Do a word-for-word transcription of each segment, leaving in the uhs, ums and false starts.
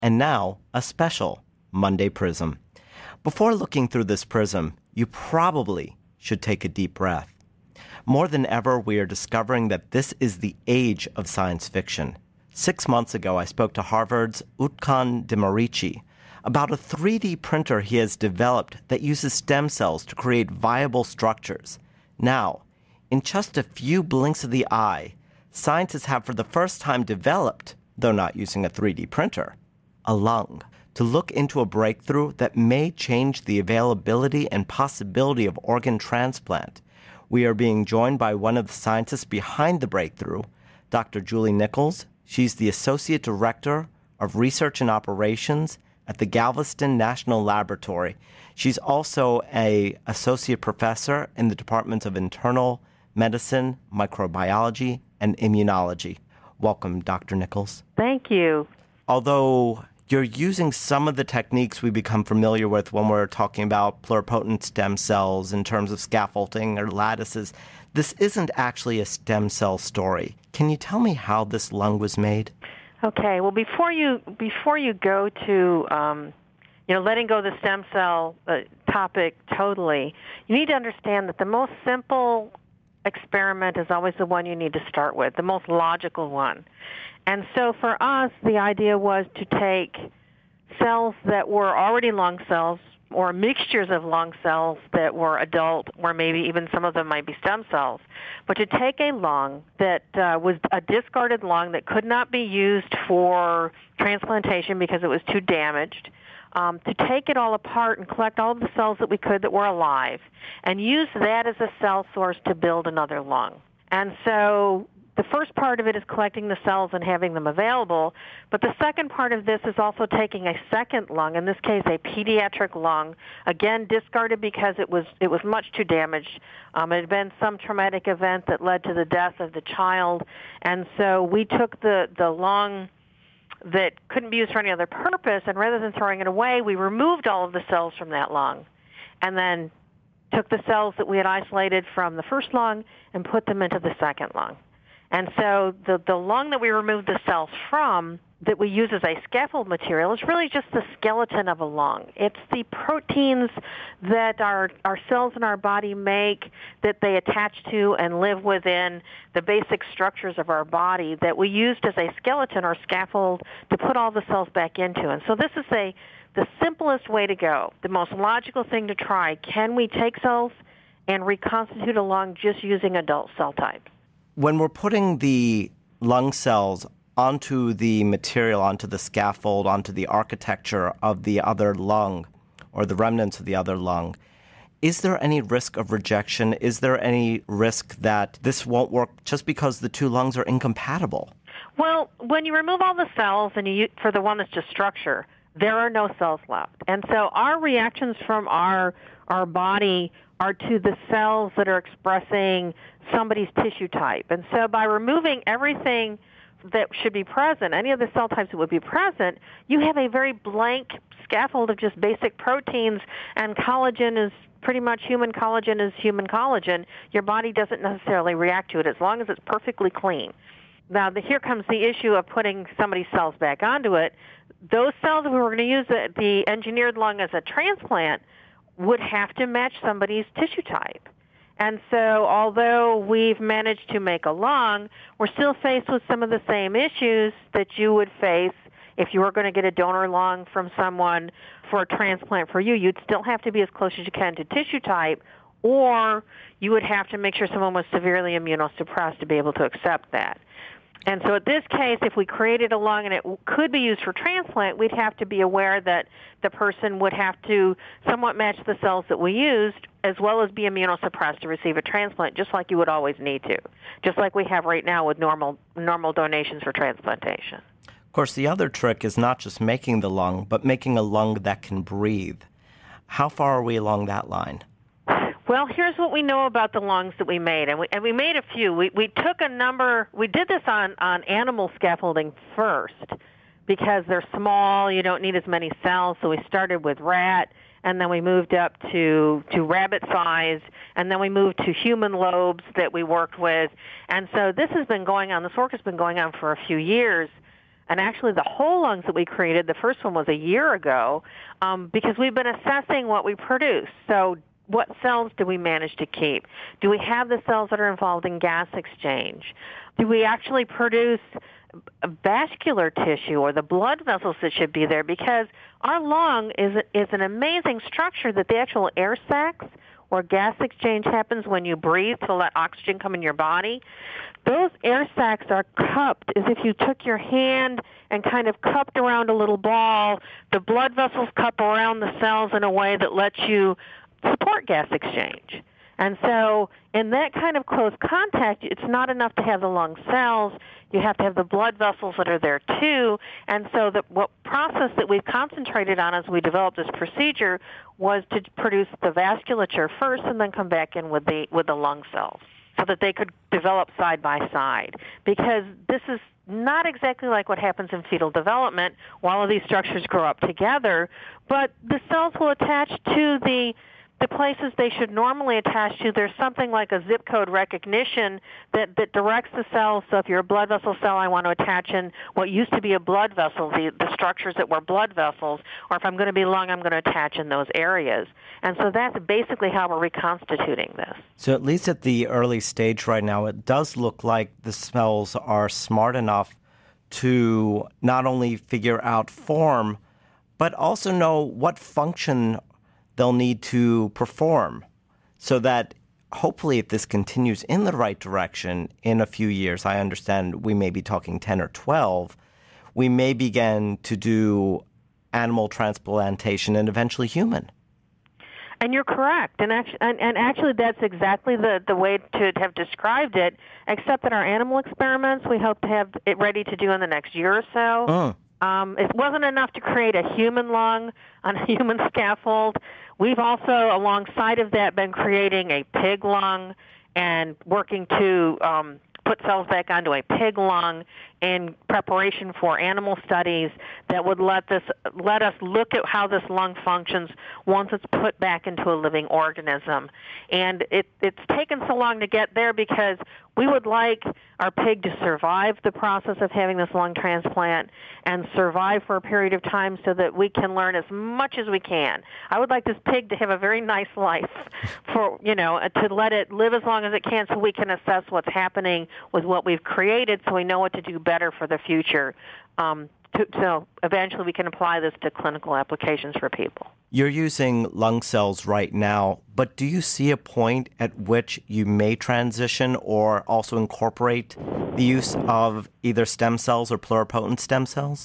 and now a special Monday Prism. Before looking through this prism, you probably should take a deep breath. More than ever, we are discovering that this is the age of science fiction. Six months ago, I spoke to Harvard's Utkan Demarici about a three D printer he has developed that uses stem cells to create viable structures. Now, in just a few blinks of the eye, scientists have for the first time developed, though not using a three D printer, a lung, to look into a breakthrough that may change the availability and possibility of organ transplant. We are being joined by one of the scientists behind the breakthrough, Doctor Julie Nichols. She's the Associate Director of Research and Operations at the Galveston National Laboratory. She's also an Associate Professor in the Departments of Internal Medicine, Microbiology, and Immunology. Welcome, Doctor Nichols. Thank you. Although you're using some of the techniques we become familiar with when we're talking about pluripotent stem cells in terms of scaffolding or lattices, this isn't actually a stem cell story. Can you tell me how this lung was made? Okay. Well, before you before you go to um, you know letting go of the stem cell uh, topic totally, you need to understand that the most simple experiment is always the one you need to start with, the most logical one. And so for us, the idea was to take cells that were already lung cells or mixtures of lung cells that were adult, or maybe even some of them might be stem cells, but to take a lung that uh, was a discarded lung that could not be used for transplantation because it was too damaged, um, to take it all apart and collect all of the cells that we could that were alive and use that as a cell source to build another lung. And so the first part of it is collecting the cells and having them available, but the second part of this is also taking a second lung, in this case a pediatric lung, again discarded because it was it was much too damaged. Um, it had been some traumatic event that led to the death of the child, and so we took the, the lung that couldn't be used for any other purpose, and rather than throwing it away, we removed all of the cells from that lung, and then took the cells that we had isolated from the first lung and put them into the second lung. And so the, the lung that we removed the cells from that we use as a scaffold material is really just the skeleton of a lung. It's the proteins that our, our cells in our body make, that they attach to and live within the basic structures of our body that we used as a skeleton or scaffold to put all the cells back into. And so this is a the simplest way to go, the most logical thing to try. Can we take cells and reconstitute a lung just using adult cell types? When we're putting the lung cells onto the material, onto the scaffold, onto the architecture of the other lung or the remnants of the other lung, is there any risk of rejection? Is there any risk that this won't work just because the two lungs are incompatible? Well, when you remove all the cells and you for the one that's just structure, there are no cells left. And so our reactions from our our body are to the cells that are expressing somebody's tissue type. And so by removing everything that should be present, any of the cell types that would be present, you have a very blank scaffold of just basic proteins, and collagen is pretty much human collagen is human collagen. Your body doesn't necessarily react to it as long as it's perfectly clean. Now, the, here comes the issue of putting somebody's cells back onto it. Those cells, if we were going to use the, the engineered lung as a transplant, would have to match somebody's tissue type. And so although we've managed to make a lung, we're still faced with some of the same issues that you would face if you were going to get a donor lung from someone for a transplant for you. You'd still have to be as close as you can to tissue type, or you would have to make sure someone was severely immunosuppressed to be able to accept that. And so in this case, if we created a lung and it could be used for transplant, we'd have to be aware that the person would have to somewhat match the cells that we used as well as be immunosuppressed to receive a transplant, just like you would always need to, just like we have right now with normal normal donations for transplantation. Of course, the other trick is not just making the lung, but making a lung that can breathe. How far are we along that line? Well, here's what we know about the lungs that we made, and we, and we made a few. We, we took a number, we did this on, on animal scaffolding first because they're small, you don't need as many cells, so we started with rat, and then we moved up to, to rabbit size, and then we moved to human lobes that we worked with. And so this has been going on, this work has been going on for a few years, and actually the whole lungs that we created, the first one was a year ago, um, because we've been assessing what we produce. So what cells do we manage to keep? Do we have the cells that are involved in gas exchange? Do we actually produce vascular tissue or the blood vessels that should be there? Because our lung is is an amazing structure that the actual air sacs where gas exchange happens when you breathe to let oxygen come in your body, those air sacs are cupped as if you took your hand and kind of cupped around a little ball. The blood vessels cup around the cells in a way that lets you support gas exchange. And so in that kind of close contact, it's not enough to have the lung cells. You have to have the blood vessels that are there too. And so the what process that we've concentrated on as we developed this procedure was to produce the vasculature first and then come back in with the with the lung cells so that they could develop side by side. Because this is not exactly like what happens in fetal development. All of these structures grow up together, but the cells will attach to the the places they should normally attach to. There's something like a zip code recognition that, that directs the cells. So if you're a blood vessel cell, I want to attach in what used to be a blood vessel, the, the structures that were blood vessels, or if I'm going to be lung, I'm going to attach in those areas. And so that's basically how we're reconstituting this. So at least at the early stage right now, it does look like the cells are smart enough to not only figure out form, but also know what function they'll need to perform, so that hopefully if this continues in the right direction in a few years, I understand we may be talking ten or twelve, we may begin to do animal transplantation and eventually human. And you're correct. And actually, and, and actually that's exactly the, the way to have described it, except that our animal experiments we hope to have it ready to do in the next year or so. Mm. Um, it wasn't enough to create a human lung on a human scaffold. We've also, alongside of that, been creating a pig lung and working to um, put cells back onto a pig lung in preparation for animal studies that would let this let us look at how this lung functions once it's put back into a living organism. And it, it's taken so long to get there because we would like our pig to survive the process of having this lung transplant and survive for a period of time so that we can learn as much as we can. I would like this pig to have a very nice life for, you know, to let it live as long as it can so we can assess what's happening with what we've created so we know what to do better for the future. Um, to, so eventually we can apply this to clinical applications for people. You're using lung cells right now, but do you see a point at which you may transition or also incorporate the use of either stem cells or pluripotent stem cells?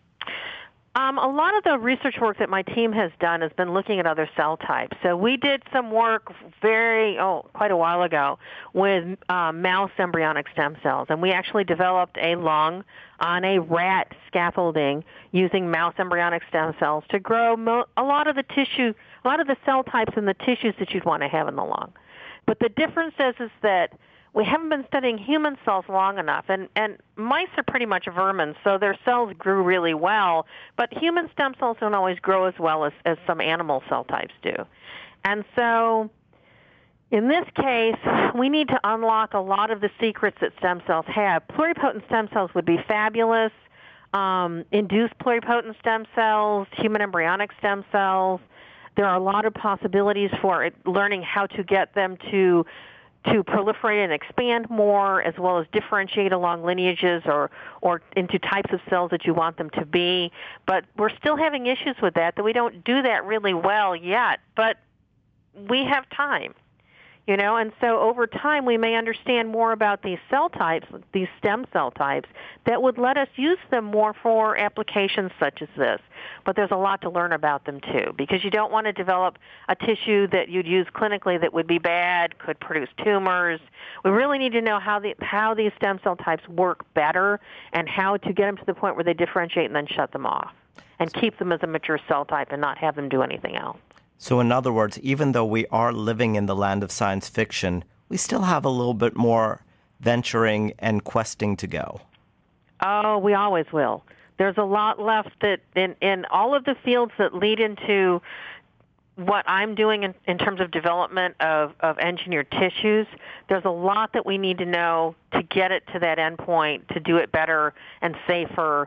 Um, a lot of the research work that my team has done has been looking at other cell types. So we did some work very, oh, quite a while ago with uh, mouse embryonic stem cells, and we actually developed a lung on a rat scaffolding using mouse embryonic stem cells to grow mo- a lot of the tissue, a lot of the cell types and the tissues that you'd want to have in the lung. But the difference is, is that we haven't been studying human cells long enough, and, and mice are pretty much vermin, so their cells grew really well, but human stem cells don't always grow as well as, as some animal cell types do. And so in this case, we need to unlock a lot of the secrets that stem cells have. Pluripotent stem cells would be fabulous. Um, induced pluripotent stem cells, human embryonic stem cells. There are a lot of possibilities for it, learning how to get them to to proliferate and expand more, as well as differentiate along lineages or, or into types of cells that you want them to be. But we're still having issues with that, that we don't do that really well yet. But we have time, you know, and so over time we may understand more about these cell types, these stem cell types, that would let us use them more for applications such as this. But there's a lot to learn about them, too, because you don't want to develop a tissue that you'd use clinically that would be bad, could produce tumors. We really need to know how the how these stem cell types work better and how to get them to the point where they differentiate and then shut them off and keep them as a mature cell type and not have them do anything else. So in other words, even though we are living in the land of science fiction, we still have a little bit more venturing and questing to go. Oh, we always will. There's a lot left that in, in all of the fields that lead into what I'm doing in, in terms of development of, of engineered tissues. There's a lot that we need to know to get it to that end point, to do it better and safer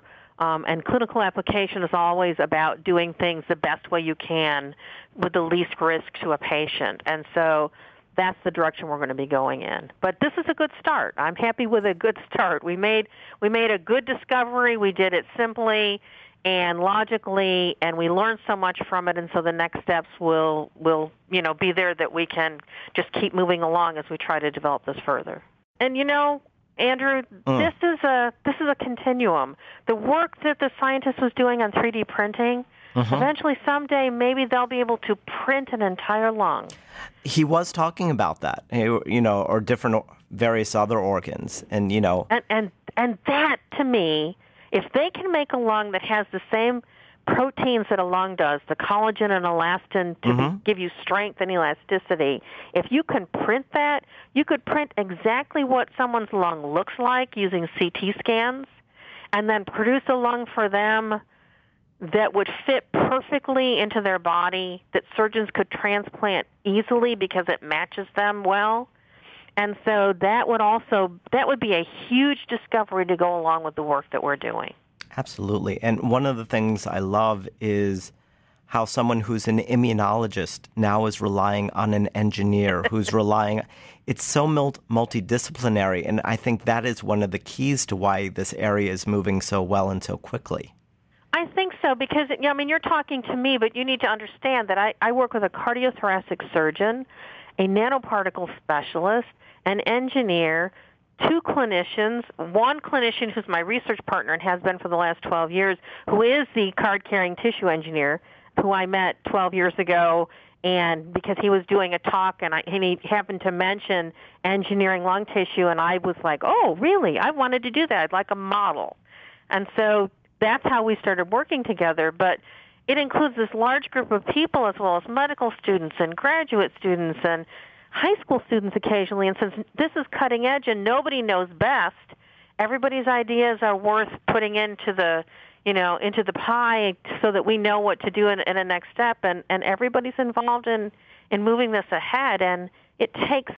Um, and clinical application is always about doing things the best way you can with the least risk to a patient. And so that's the direction we're going to be going in. But this is a good start. I'm happy with a good start. We made we made a good discovery. We did it simply and logically, and we learned so much from it. And so the next steps will will you know be there that we can just keep moving along as we try to develop this further. And you know, Andrew, mm. this is a this is a continuum. The work that the scientist was doing on three D printing. Mm-hmm. Eventually, someday, maybe they'll be able to print an entire lung. He was talking about that, you know, or different various other organs, and you know, and and and that to me, if they can make a lung that has the same proteins that a lung does, the collagen and elastin to mm-hmm. give you strength and elasticity, if you can print that, you could print exactly what someone's lung looks like using C T scans, and then produce a lung for them that would fit perfectly into their body, that surgeons could transplant easily because it matches them well. And so that would also, that would be a huge discovery to go along with the work that we're doing. Absolutely. And one of the things I love is how someone who's an immunologist now is relying on an engineer who's relying, it's so multidisciplinary. And I think that is one of the keys to why this area is moving so well and so quickly. I think so because, you know, I mean, you're talking to me, but you need to understand that I, I work with a cardiothoracic surgeon, a nanoparticle specialist, an engineer, two clinicians, one clinician who's my research partner and has been for the last twelve years, who is the card-carrying tissue engineer, who I met twelve years ago, and because he was doing a talk and, I, and he happened to mention engineering lung tissue, and I was like, oh, really? I wanted to do that. I'd like a model. And so that's how we started working together, but it includes this large group of people as well as medical students and graduate students and high school students occasionally. And since this is cutting edge and nobody knows best, everybody's ideas are worth putting into the, you know, into the pie so that we know what to do in, in a next step. And, and everybody's involved in, in moving this ahead. And it takes